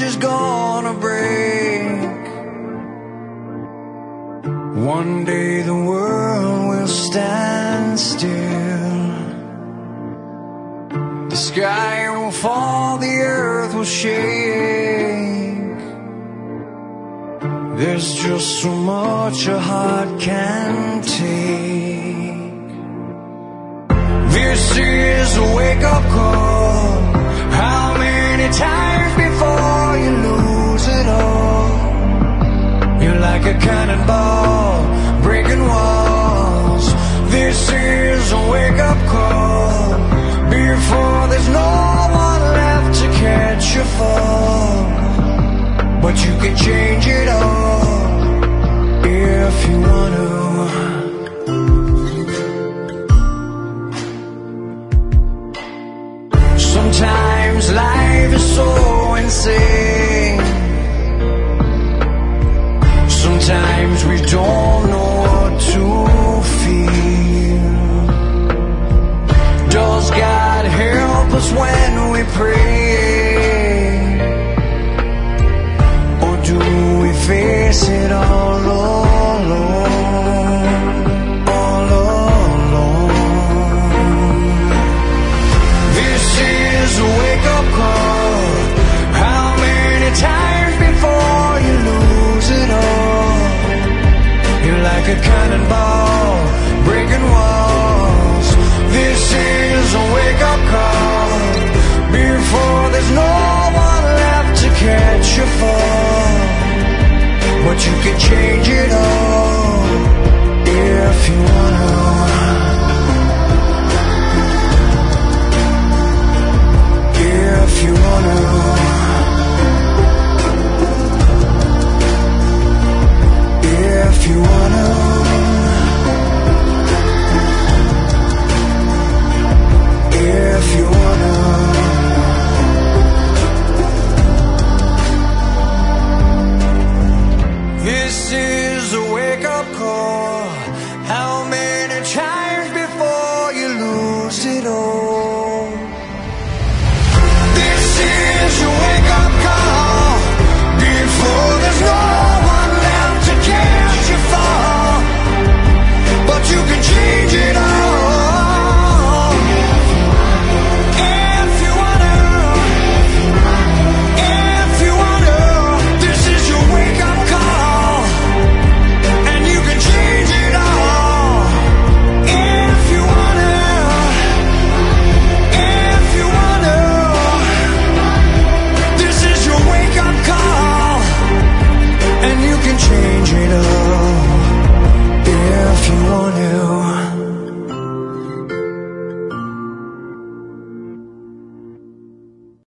is gonna break. One day the world will stand still. The sky will fall, the earth will shake. There's just so much a heart can take. This is a wake-up call. How many times before you lose it all? You're like a cannonball, breaking walls. This is a wake-up call. Before there's no one left to catch your fall. But you can change it all if you want to. Sometimes life is so insane. Sometimes we don't know what to feel. Does God help us when we pray? Or do we face it all alone? All alone. This is a wake-up call. How many times before you lose it all? You're like a cannonball,